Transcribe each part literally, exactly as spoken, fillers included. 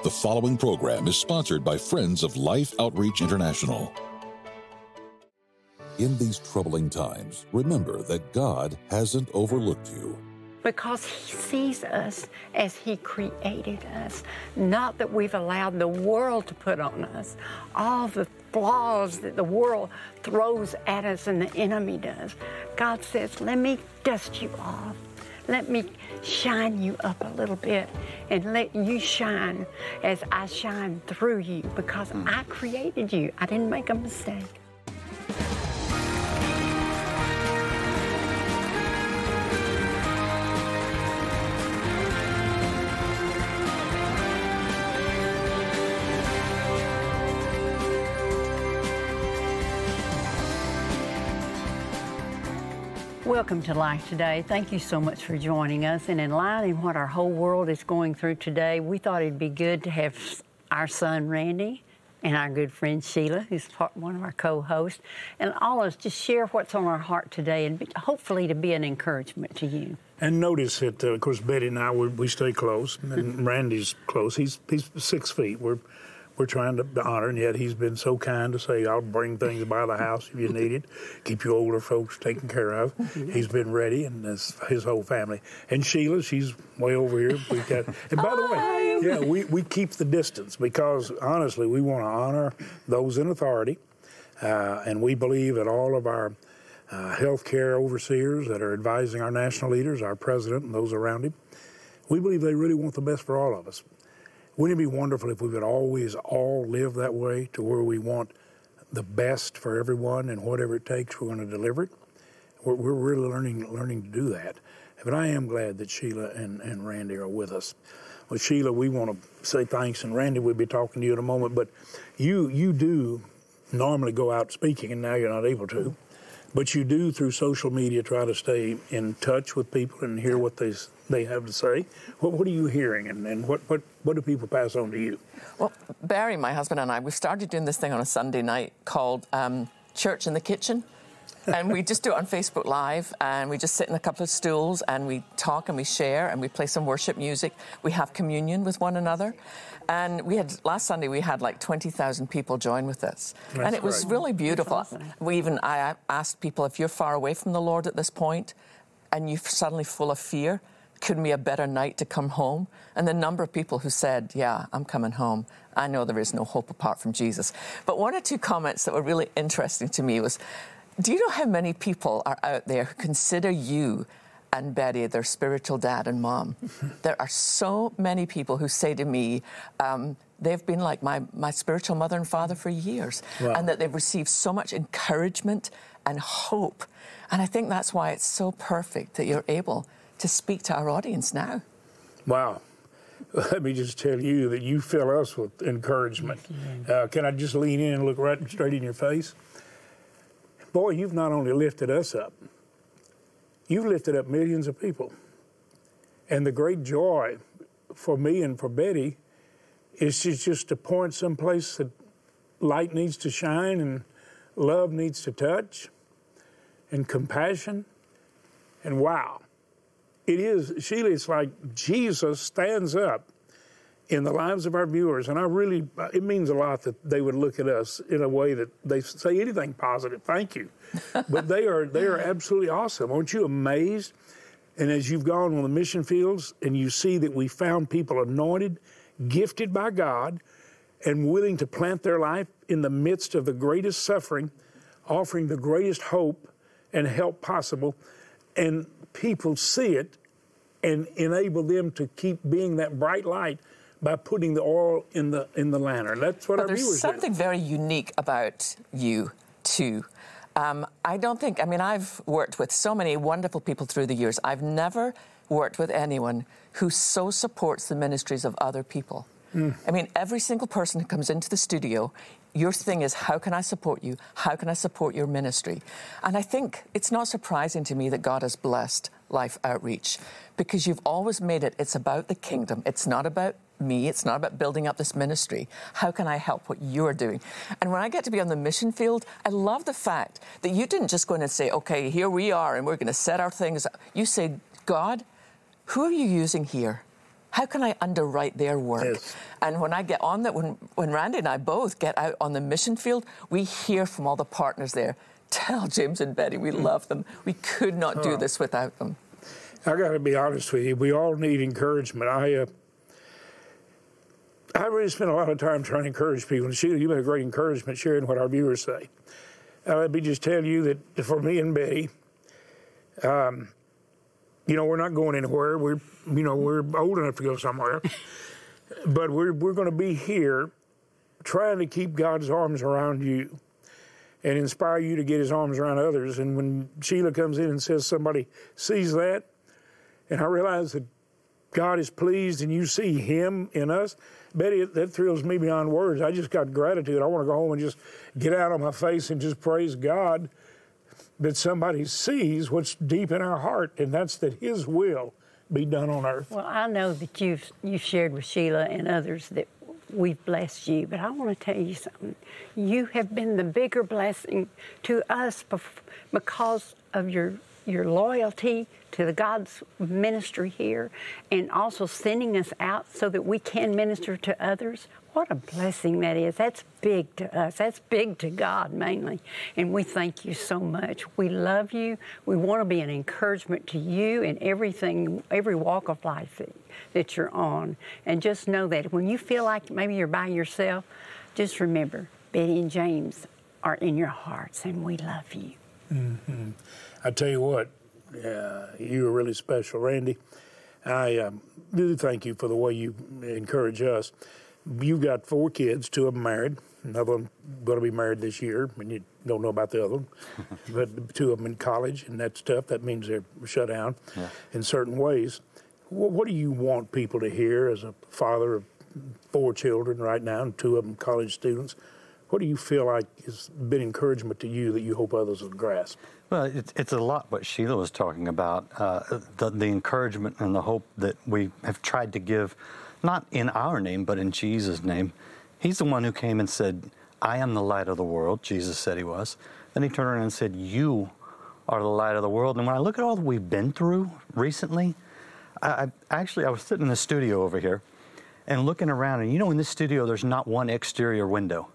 The following program is sponsored by Friends of Life Outreach International. In these troubling times, remember that God hasn't overlooked you. Because He sees us as He created us, not that we've allowed the world to put on us all the flaws that the world throws at us and the enemy does. God says, let me dust you off. Let me shine you up a little bit and let you shine as I shine through you, because I created you. I didn't make a mistake. Welcome to Life Today. Thank you so much for joining us. And in line in what our whole world is going through today, we thought it'd be good to have our son Randy and our good friend Sheila, who's part, one of our co-hosts, and all of us just share what's on our heart today, and be, hopefully to be an encouragement to you. And notice that, uh, of course, Betty and I, we, we stay close, and Randy's close. He's he's six feet. We're We're trying to honor, and yet he's been so kind to say, I'll bring things by the house if you need it, keep your older folks taken care of. He's been ready, and his, his whole family. And Sheila, she's way over here. We got, and by the way, yeah, we, we keep the distance because, honestly, we want to honor those in authority, uh, and we believe that all of our uh, health care overseers that are advising our national leaders, our president and those around him, we believe they really want the best for all of us. Wouldn't it be wonderful if we could always all live that way, to where we want the best for everyone, and whatever it takes, we're going to deliver it? We're, we're really learning learning to do that. But I am glad that Sheila and, and Randy are with us. Well, Sheila, we want to say thanks, and Randy, we'll be talking to you in a moment, but you you do normally go out speaking, and now you're not able to. But you do, through social media, try to stay in touch with people and hear what they they have to say. What, what are you hearing, and, and what, what, what do people pass on to you? Well, Barry, my husband, and I, we started doing this thing on a Sunday night called um, Church in the Kitchen. And we just do it on Facebook Live, and we just sit in a couple of stools, and we talk and we share, and we play some worship music. We have communion with one another. And we had, last Sunday, we had like twenty thousand people join with us. That's and it was great. Really beautiful. Awesome. We even, I asked people, if you're far away from the Lord at this point, and you're suddenly full of fear, couldn't be a better night to come home? And the number of people who said, yeah, I'm coming home. I know there is no hope apart from Jesus. But one or two comments that were really interesting to me was, do you know how many people are out there who consider you and Betty their spiritual dad and mom? There are so many people who say to me, um, they've been like my, my spiritual mother and father for years, wow. And that they've received so much encouragement and hope. And I think that's why it's so perfect that you're able to speak to our audience now. Wow. Let me just tell you that you fill us with encouragement. Uh, can I just lean in and look right straight in your face? Boy, you've not only lifted us up, you've lifted up millions of people. And the great joy for me and for Betty is just to point someplace that light needs to shine and love needs to touch and compassion. And wow, it is, Sheila, it's like Jesus stands up in the lives of our viewers, and I really, it means a lot that they would look at us in a way that they say anything positive. Thank you. But they are they are absolutely awesome. Aren't you amazed? And as you've gone on the mission fields and you see that we found people anointed, gifted by God, and willing to plant their life in the midst of the greatest suffering, offering the greatest hope and help possible, and people see it and enable them to keep being that bright light by putting the oil in the in the lantern. That's what but our viewers do. There's something very unique about you, too. Um, I don't think, I mean, I've worked with so many wonderful people through the years. I've never worked with anyone who so supports the ministries of other people. Mm. I mean, every single person who comes into the studio, your thing is, how can I support you? How can I support your ministry? And I think it's not surprising to me that God has blessed Life Outreach, because you've always made it, it's about the kingdom. It's not about me. It's not about building up this ministry. How can I help what you're doing? And when I get to be on the mission field, I love the fact that you didn't just go in and say, okay, here we are, and we're going to set our things. You say, God, who are you using here? How can I underwrite their work? Yes. And when I get on that, when, when Randy and I both get out on the mission field, we hear from all the partners there, tell James and Betty we love them. We could not do this without them. I got to be honest with you. We all need encouragement. I uh, I really spend a lot of time trying to encourage people. And Sheila, you've been a great encouragement sharing what our viewers say. Uh, let me just tell you that for me and Betty, um, you know, we're not going anywhere. We're, you know, we're old enough to go somewhere. But we're, we're going to be here trying to keep God's arms around you and inspire you to get his arms around others. And when Sheila comes in and says somebody sees that, and I realize that God is pleased and you see him in us, Betty, that thrills me beyond words. I just got gratitude. I want to go home and just get out on my face and just praise God that somebody sees what's deep in our heart, and that's that his will be done on earth. Well, I know that you've, you've shared with Sheila and others that we've blessed you, but I want to tell you something. You have been the bigger blessing to us because of your your loyalty to the God's ministry here, and also sending us out so that we can minister to others. What a blessing that is. That's big to us. That's big to God mainly. And we thank you so much. We love you. We want to be an encouragement to you in everything, every walk of life that, that you're on. And just know that when you feel like maybe you're by yourself, just remember, Betty and James are in your hearts, and we love you. Mm-hmm. I tell you what, uh, you are really special, Randy. I um, really thank you for the way you encourage us. You've got four kids, two of them married. Another one going to be married this year, and you don't know about the other one. But two of them in college and that stuff, that means they're shut down yeah. in certain ways. What, what do you want people to hear as a father of four children right now, and two of them college students? What do you feel like has been encouragement to you that you hope others will grasp? Well, it's, it's a lot what Sheila was talking about, uh, the, the encouragement and the hope that we have tried to give, not in our name, but in Jesus' name. He's the one who came and said, I am the light of the world. Jesus said he was. Then he turned around and said, you are the light of the world. And when I look at all that we've been through recently, I, I actually, I was sitting in the studio over here and looking around, and you know, in this studio, there's not one exterior window.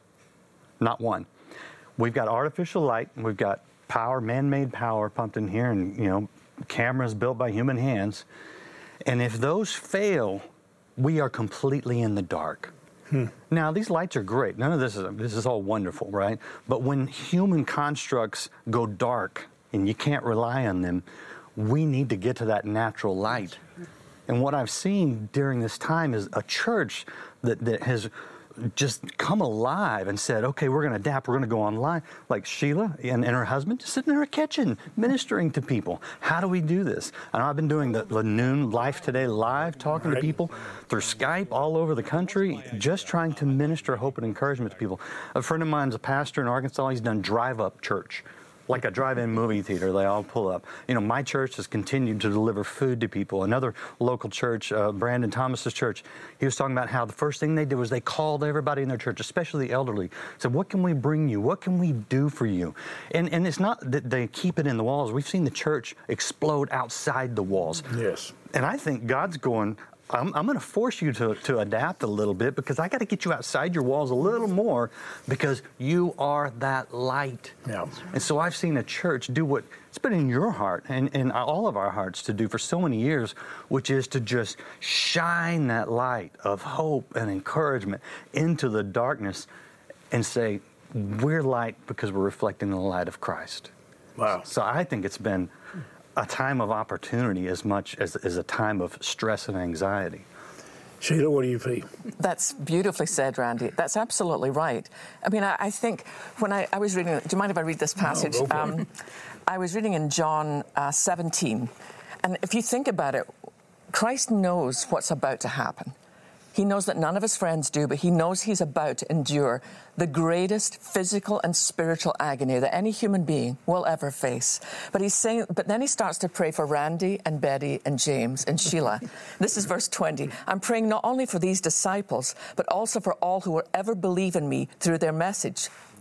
Not one. We've got artificial light, we've got power, man-made power pumped in here, and, you know, cameras built by human hands. And if those fail, we are completely in the dark. Hmm. Now, these lights are great. None of this is, this is all wonderful, right? But when human constructs go dark and you can't rely on them, we need to get to that natural light. And what I've seen during this time is a church that, that has just come alive and said, okay, we're going to adapt, we're going to go online. Like Sheila and, and her husband just sitting in her kitchen ministering to people. How do we do this? I know I've been doing the, the noon Life Today live, talking to people through Skype all over the country, just trying to minister hope and encouragement to people. A friend of mine's a pastor in Arkansas. He's done drive-up church, like a drive-in movie theater. They all pull up. You know, my church has continued to deliver food to people. Another local church, uh, Brandon Thomas's church, he was talking about how the first thing they did was they called everybody in their church, especially the elderly, said, what can we bring you? What can we do for you? And and it's not that they keep it in the walls. We've seen the church explode outside the walls. Yes. And I think God's going, I'm, I'm going to force you to, to adapt a little bit, because I got to get you outside your walls a little more, because you are that light. Yeah. And so I've seen a church do what it's been in your heart and in all of our hearts to do for so many years, which is to just shine that light of hope and encouragement into the darkness and say, we're light because we're reflecting the light of Christ. Wow. So I think it's been a time of opportunity as much as, as a time of stress and anxiety. Sheila, what do you feel? That's beautifully said, Randy. That's absolutely right. I mean, I, I think when I, I was reading, do you mind if I read this passage? No, go for um, it. I was reading in John uh, seventeen, and if you think about it, Christ knows what's about to happen. He knows that none of his friends do, but he knows he's about to endure the greatest physical and spiritual agony that any human being will ever face. But he's saying, but then he starts to pray for Randy and Betty and James and Sheila. This is verse twenty. I'm praying not only for these disciples, but also for all who will ever believe in me through their message.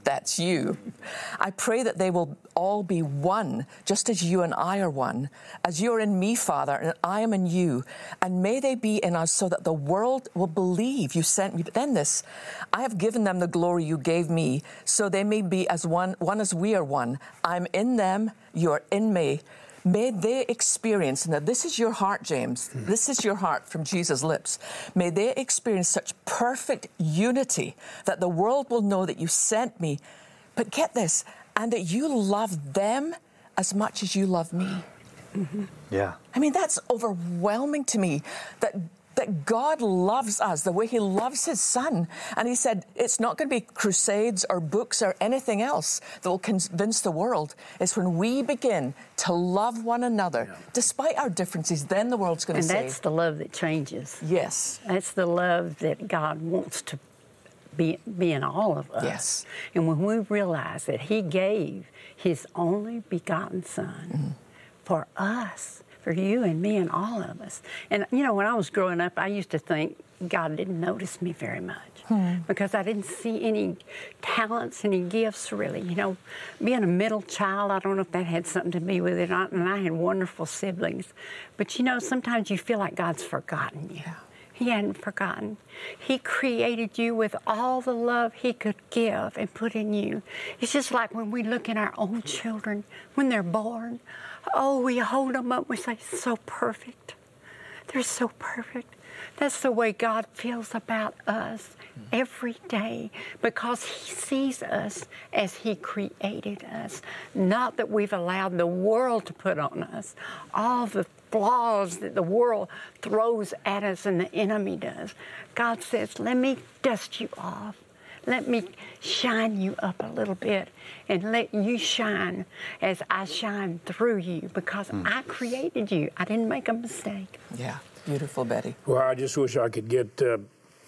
That's you. I pray that they will all be one, just as you and I are one, as you're in me, Father, and I am in you. And may they be in us so that the world will believe you sent me. But then this, I have given them the glory you gave me, so they may be as one, one as we are one. I'm in them, you're in me. May they experience, now this is your heart, James, mm. this is your heart from Jesus' lips. May they experience such perfect unity that the world will know that you sent me. But get this, and that you love them as much as you love me. Mm-hmm. Yeah. I mean, that's overwhelming to me, that that God loves us the way he loves his son. And he said, it's not going to be crusades or books or anything else that will convince the world. It's when we begin to love one another, yeah. despite our differences, then the world's going to say. And that's the love that changes. Yes. That's the love that God wants to be, be in all of us. Yes. And when we realize that he gave his only begotten son mm-hmm. for us, for you and me and all of us. And, you know, when I was growing up, I used to think God didn't notice me very much hmm. because I didn't see any talents, any gifts, really. You know, being a middle child, I don't know if that had something to do with it. And I had wonderful siblings. But, you know, sometimes you feel like God's forgotten you. Yeah. He hadn't forgotten. He created you with all the love he could give and put in you. It's just like when we look at our own children, when they're born, oh, we hold them up, we say, so perfect. They're so perfect. That's the way God feels about us every day, because he sees us as he created us. Not that we've allowed the world to put on us all the flaws that the world throws at us and the enemy does. God says, let me dust you off. Let me shine you up a little bit and let you shine as I shine through you, because mm. I created you. I didn't make a mistake. Yeah, beautiful, Betty. Well, I just wish I could get, uh,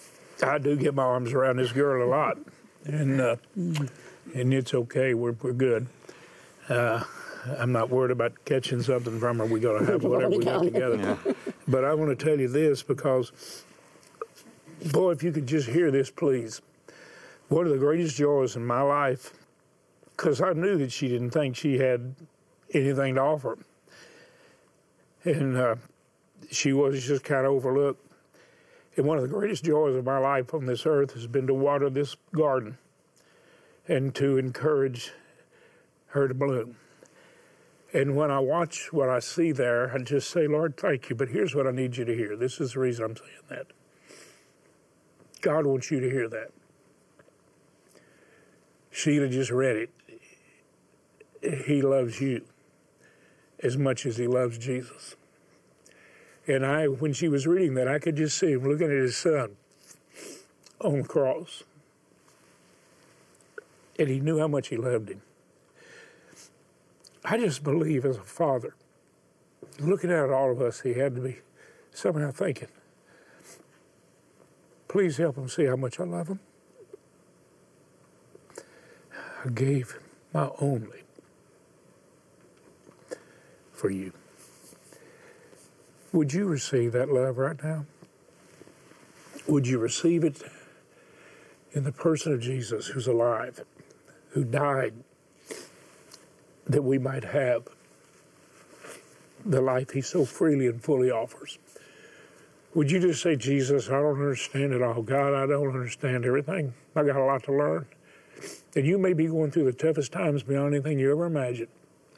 I do get my arms around this girl a lot. And uh, and it's okay. We're, we're good. Uh, I'm not worried about catching something from her. We're going to have whatever we got together. Yeah. But I want to tell you this, because, boy, if you could just hear this, please. One of the greatest joys in my life, because I knew that she didn't think she had anything to offer. And uh, she was just kind of overlooked. And one of the greatest joys of my life on this earth has been to water this garden and to encourage her to bloom. And when I watch what I see there, I just say, Lord, thank you, but here's what I need you to hear. This is the reason I'm saying that. God wants you to hear that. Sheila just read it. He loves you as much as he loves Jesus. And I, when she was reading that, I could just see him looking at his son on the cross. And he knew how much he loved him. I just believe as a father, looking at all of us, he had to be somehow thinking, please help him see how much I love him. I gave my only for you. Would you receive that love right now? Would you receive it in the person of Jesus, who's alive, who died, that we might have the life he so freely and fully offers? Would you just say, Jesus, I don't understand it all. God, I don't understand everything. I got a lot to learn. And you may be going through the toughest times beyond anything you ever imagined.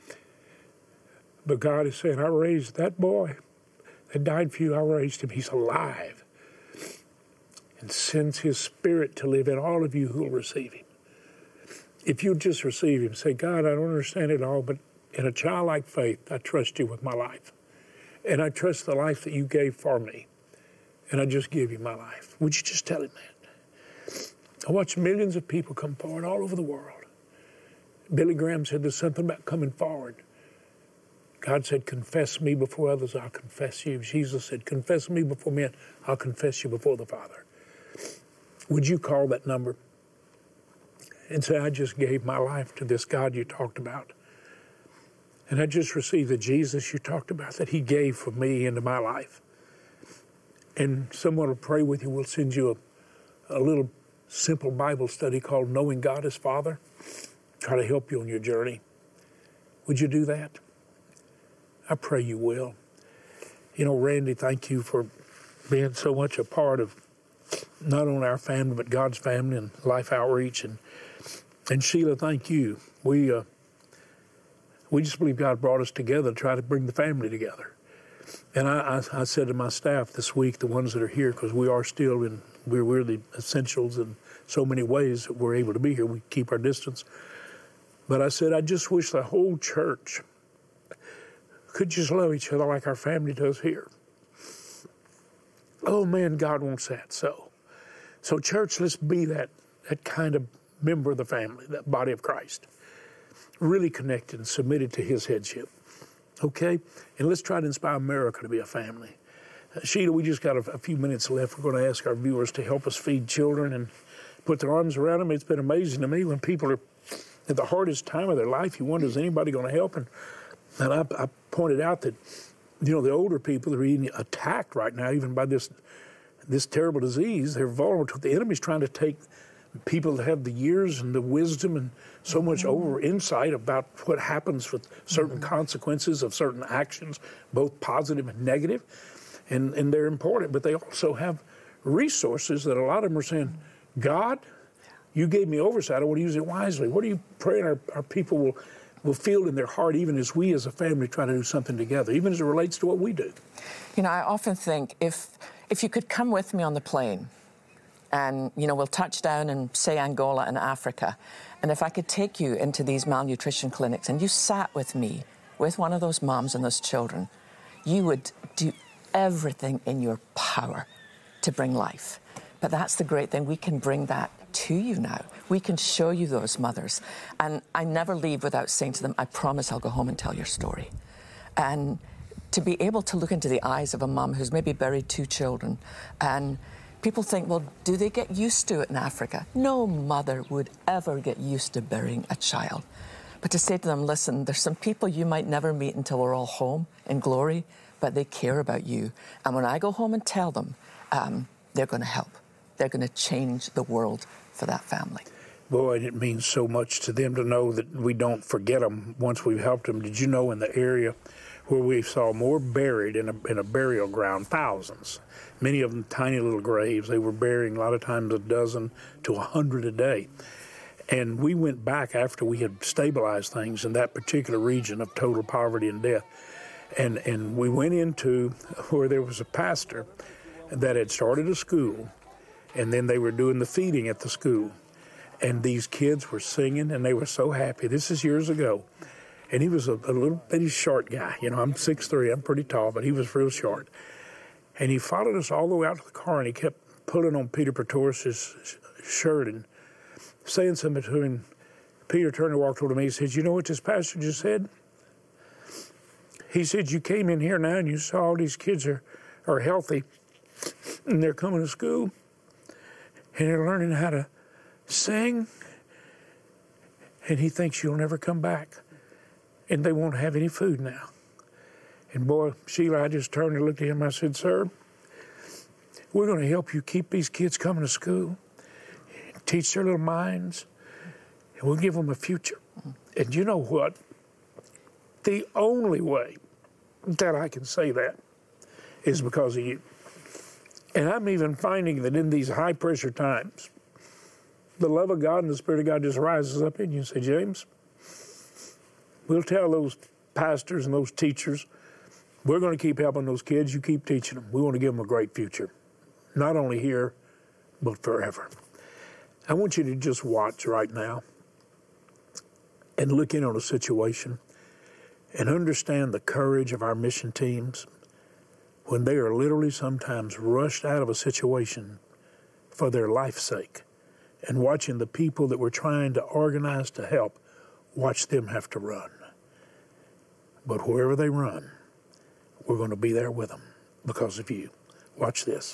But God is saying, I raised that boy that died for you. I raised him. He's alive. And sends his spirit to live in all of you who will receive him. If you just receive him, say, God, I don't understand it all, but in a childlike faith, I trust you with my life. And I trust the life that you gave for me. And I just give you my life. Would you just tell him that? I watch millions of people come forward all over the world. Billy Graham said there's something about coming forward. God said, confess me before others, I'll confess you. Jesus said, confess me before men, I'll confess you before the Father. Would you call that number and say, I just gave my life to this God you talked about. And I just received the Jesus you talked about that he gave for me into my life. And someone will pray with you. We'll send you a, a little simple Bible study called Knowing God as Father. Try to help you on your journey. Would you do that? I pray you will. You know, Randy, thank you for being so much a part of not only our family, but God's family and Life Outreach. And and Sheila, thank you. We uh, we just believe God brought us together to try to bring the family together. And I, I, I said to my staff this week, the ones that are here, because we are still in, we're, we're the essentials in so many ways that we're able to be here. We keep our distance. But I said, I just wish the whole church could just love each other like our family does here. Oh, man, God wants that so. So, church, let's be that, that kind of member of the family, that body of Christ. Really connected and submitted to his headship. Okay? And let's try to inspire America to be a family. Uh, Sheila, we just got a, a few minutes left. We're going to ask our viewers to help us feed children and put their arms around them. It's been amazing to me when people are at the hardest time of their life, you wonder, is anybody going to help? And, and I, I pointed out that, you know, the older people are being attacked right now, even by this this terrible disease. They're vulnerable to the enemy's trying to take people that have the years and the wisdom and so mm-hmm. much over insight about what happens with certain mm-hmm. consequences of certain actions, both positive and negative. And, and they're important, but they also have resources that a lot of them are saying, God, you gave me oversight. I want to use it wisely. What are you praying our, our people will, will feel in their heart, even as we as a family try to do something together, even as it relates to what we do? You know, I often think if if you could come with me on the plane and, you know, we'll touch down in, say, Angola in Africa, and if I could take you into these malnutrition clinics and you sat with me, with one of those moms and those children, you would do everything in your power to bring life. But that's the great thing. We can bring that to you now. We can show you those mothers. And I never leave without saying to them, I promise I'll go home and tell your story. And to be able to look into the eyes of a mum who's maybe buried two children, and people think, well, do they get used to it in Africa? No mother would ever get used to burying a child. But to say to them, listen, there's some people you might never meet until we're all home in glory, but they care about you. And when I go home and tell them, um, they're going to help. They're going to change the world for that family. Boy, it means so much to them to know that we don't forget them once we've helped them. Did you know in the area where we saw more buried in a, in a burial ground, thousands, many of them tiny little graves, they were burying a lot of times a dozen to a hundred a day. And we went back after we had stabilized things in that particular region of total poverty and death. And, and we went into where there was a pastor that had started a school, and then they were doing the feeding at the school. And these kids were singing, and they were so happy. This is years ago. And he was a, a little bitty short guy. You know, I'm six three, I'm pretty tall, but he was real short. And he followed us all the way out to the car, and he kept pulling on Peter Pretorius' shirt and saying something to him. Peter turned and walked over to me. He said, you know what this pastor just said? He said, you came in here now and you saw all these kids are, are healthy, and they're coming to school, and they're learning how to sing, and he thinks you'll never come back, and they won't have any food now. And boy, Sheila, I just turned and looked at him. I said, sir, we're going to help you keep these kids coming to school, teach their little minds, and we'll give them a future. And you know what? The only way that I can say that is because of you. And I'm even finding that in these high-pressure times, the love of God and the Spirit of God just rises up in you and say, James, we'll tell those pastors and those teachers, we're going to keep helping those kids. You keep teaching them. We want to give them a great future, not only here, but forever. I want you to just watch right now and look in on a situation and understand the courage of our mission teams when they are literally sometimes rushed out of a situation for their life's sake, and watching the people that we're trying to organize to help, watch them have to run. But wherever they run, we're going to be there with them because of you. Watch this.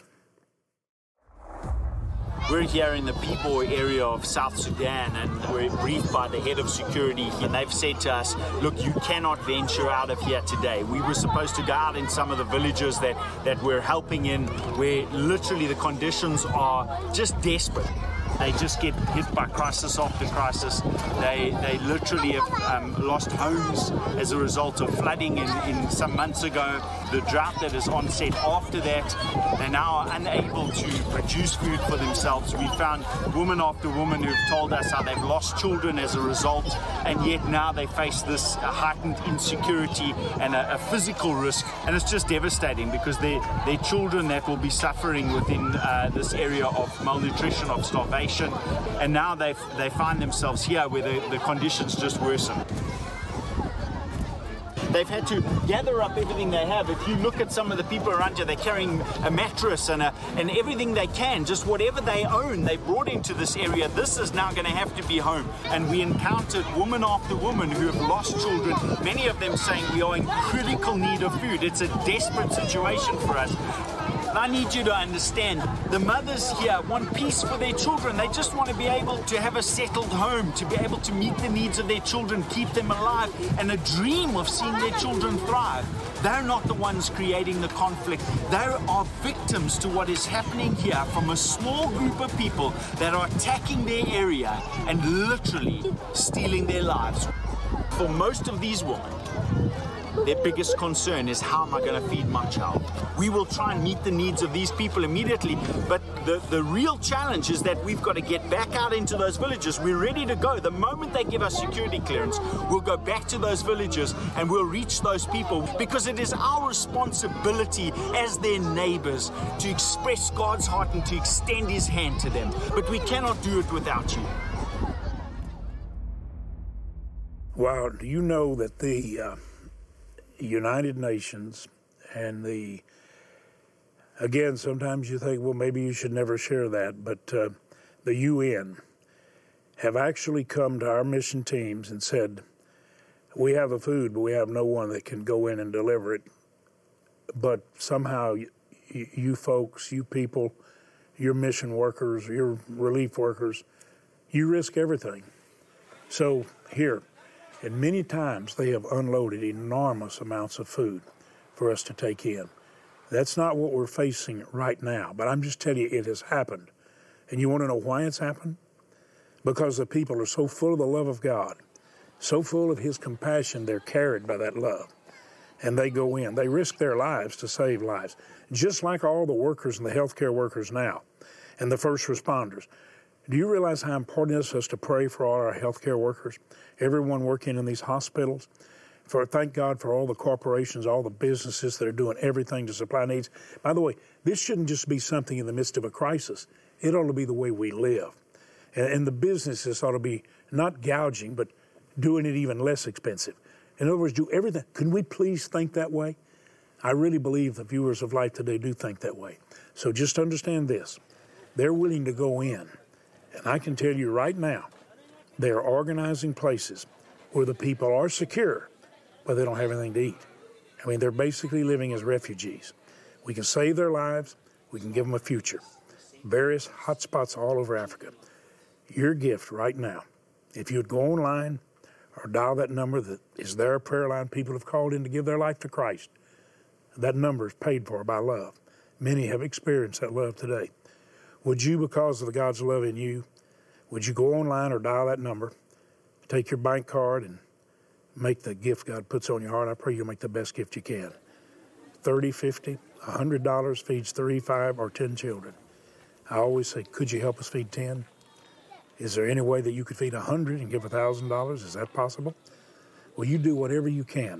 We're here in the P-Boy area of South Sudan, and we're briefed by the head of security, and they've said to us, look, you cannot venture out of here today. We were supposed to go out in some of the villages that, that we're helping in, where literally the conditions are just desperate. they just get hit by crisis after crisis. They they literally have um, lost homes as a result of flooding in, in some months ago. The drought that is onset after that, they now are unable to produce food for themselves. We found woman after woman who've told us how they've lost children as a result, and yet now they face this heightened insecurity and a, a physical risk, and it's just devastating because their their children that will be suffering within uh, this area of malnutrition, of starvation, and now they they find themselves here where the, the conditions just worsen. They've had to gather up everything they have. If you look at some of the people around you, they're carrying a mattress and a, and everything they can, just whatever they own, they brought into this area. This is now going to have to be home. And we encountered woman after woman who have lost children, many of them saying we are in critical need of food. It's a desperate situation for us. I need you to understand, the mothers here want peace for their children. They just want to be able to have a settled home, to be able to meet the needs of their children, keep them alive, and a dream of seeing their children thrive. They're not the ones creating the conflict. They are victims to what is happening here from a small group of people that are attacking their area and literally stealing their lives. For most of these women, their biggest concern is, how am I going to feed my child? We will try and meet the needs of these people immediately, but the, the real challenge is that we've got to get back out into those villages. We're ready to go. The moment they give us security clearance, we'll go back to those villages and we'll reach those people, because it is our responsibility as their neighbors to express God's heart and to extend His hand to them. But we cannot do it without you. Well, do you know that the uh, United Nations and the, again, sometimes you think, well, maybe you should never share that, but uh, the U N have actually come to our mission teams and said, we have the food, but we have no one that can go in and deliver it. But somehow you, you folks, you people, your mission workers, your relief workers, you risk everything. So here, and many times they have unloaded enormous amounts of food for us to take in. That's not what we're facing right now, but I'm just telling you, it has happened. And you want to know why it's happened? Because the people are so full of the love of God, so full of His compassion, they're carried by that love. And they go in. They risk their lives to save lives, just like all the workers and the healthcare workers now and the first responders. Do you realize how important it is for us to pray for all our healthcare workers, everyone working in these hospitals? For thank God for all the corporations, all the businesses that are doing everything to supply needs. By the way, this shouldn't just be something in the midst of a crisis. It ought to be the way we live. And, and the businesses ought to be not gouging, but doing it even less expensive. In other words, do everything. Can we please think that way? I really believe the viewers of Life Today do think that way. So just understand this. They're willing to go in. And I can tell you right now, they are organizing places where the people are secure, but they don't have anything to eat. I mean, they're basically living as refugees. We can save their lives. We can give them a future. Various hot spots all over Africa. Your gift right now, if you'd go online or dial that number that is there, a prayer line people have called in to give their life to Christ, that number is paid for by love. Many have experienced that love today. Would you, because of the God's love in you, would you go online or dial that number, take your bank card, and make the gift God puts on your heart? I pray you'll make the best gift you can. thirty, fifty, one hundred dollars feeds three, five, or ten children. I always say, could you help us feed ten? Is there any way that you could feed one hundred and give one thousand dollars? Is that possible? Well, you do whatever you can.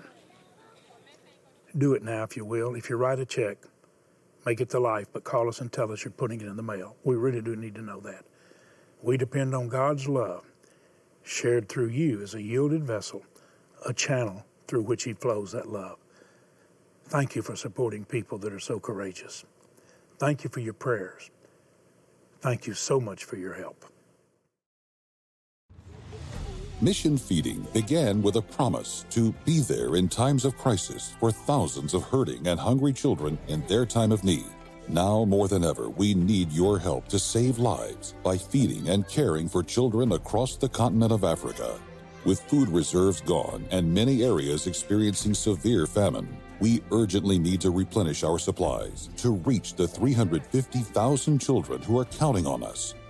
Do it now, if you will. If you write a check, make it to Life, but call us and tell us you're putting it in the mail. We really do need to know that. We depend on God's love shared through you as a yielded vessel, a channel through which He flows that love. Thank you for supporting people that are so courageous. Thank you for your prayers. Thank you so much for your help. Mission Feeding began with a promise to be there in times of crisis for thousands of hurting and hungry children in their time of need. Now more than ever, we need your help to save lives by feeding and caring for children across the continent of Africa. With food reserves gone and many areas experiencing severe famine, we urgently need to replenish our supplies to reach the three hundred fifty thousand children who are counting on us.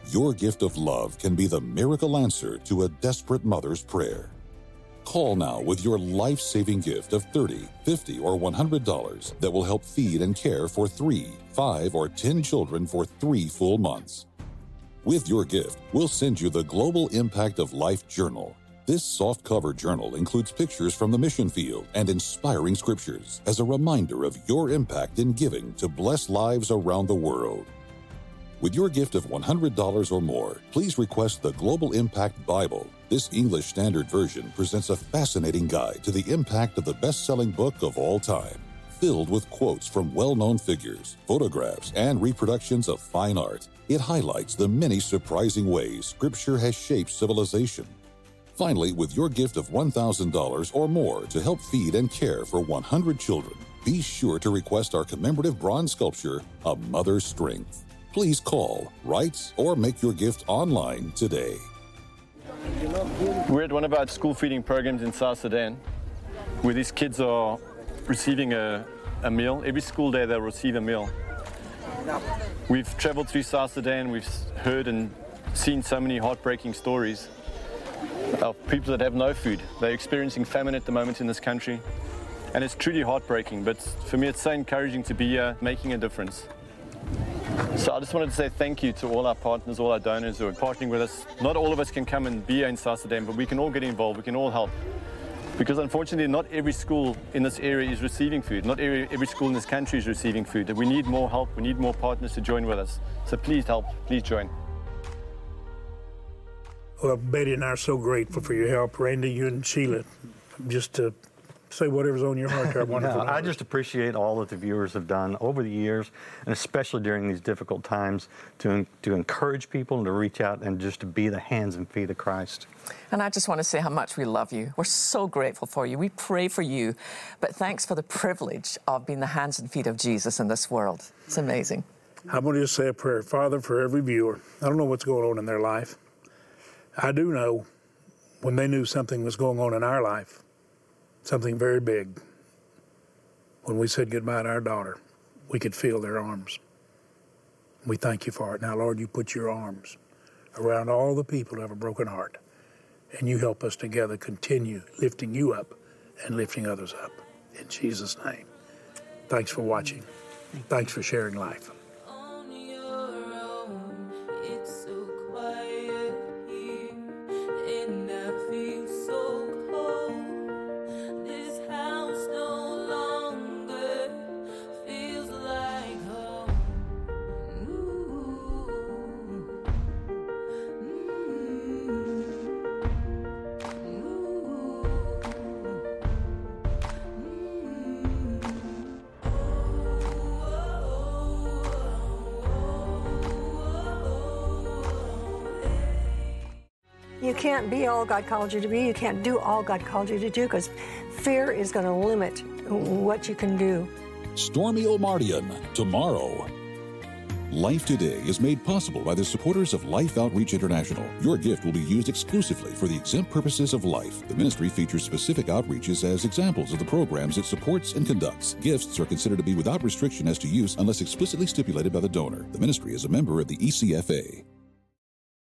Your gift of love can be the miracle answer to a desperate mother's prayer. Call now with your life-saving gift of thirty dollars, fifty dollars, or one hundred dollars that will help feed and care for three, five, or ten children for three full months. With your gift, we'll send you the Global Impact of Life Journal. This soft-cover journal includes pictures from the mission field and inspiring scriptures as a reminder of your impact in giving to bless lives around the world. With your gift of one hundred dollars or more, please request the Global Impact Bible. This English Standard Version presents a fascinating guide to the impact of the best-selling book of all time, filled with quotes from well-known figures, photographs, and reproductions of fine art. It highlights the many surprising ways Scripture has shaped civilization. Finally, with your gift of one thousand dollars or more to help feed and care for one hundred children, be sure to request our commemorative bronze sculpture, A Mother's Strength. Please call, write, or make your gift online today. We're at one of our school feeding programs in South Sudan, where these kids are receiving a, a meal. Every school day they'll receive a meal. We've traveled through South Sudan, we've heard and seen so many heartbreaking stories of people that have no food. They're experiencing famine at the moment in this country, and it's truly heartbreaking, but for me it's so encouraging to be here making a difference. So I just wanted to say thank you to all our partners, all our donors who are partnering with us. Not all of us can come and be here in South Sudan, but we can all get involved, we can all help. Because unfortunately not every school in this area is receiving food. Not every, every school in this country is receiving food. We need more help, we need more partners to join with us. So please help, please join. Well, Betty and I are so grateful for your help. Randy, you and Sheila, just to say whatever's on your heart. Our wonderful no, I just appreciate all that the viewers have done over the years, and especially during these difficult times, to, to encourage people and to reach out and just to be the hands and feet of Christ. And I just want to say how much we love you. We're so grateful for you. We pray for you. But thanks for the privilege of being the hands and feet of Jesus in this world. It's amazing. I'm going to just say a prayer. Father, for every viewer, I don't know what's going on in their life. I do know when they knew something was going on in our life, something very big. When we said goodbye to our daughter, we could feel their arms. We thank you for it. Now, Lord, you put your arms around all the people who have a broken heart, and you help us together continue lifting you up and lifting others up. In Jesus' name. Thanks for watching. Thanks for sharing life. You can't be all God called you to be. You can't do all God called you to do, because fear is going to limit what you can do. Stormy Omartian, tomorrow. Life Today is made possible by the supporters of Life Outreach International. Your gift will be used exclusively for the exempt purposes of life. The ministry features specific outreaches as examples of the programs it supports and conducts. Gifts are considered to be without restriction as to use unless explicitly stipulated by the donor. The ministry is a member of the E C F A.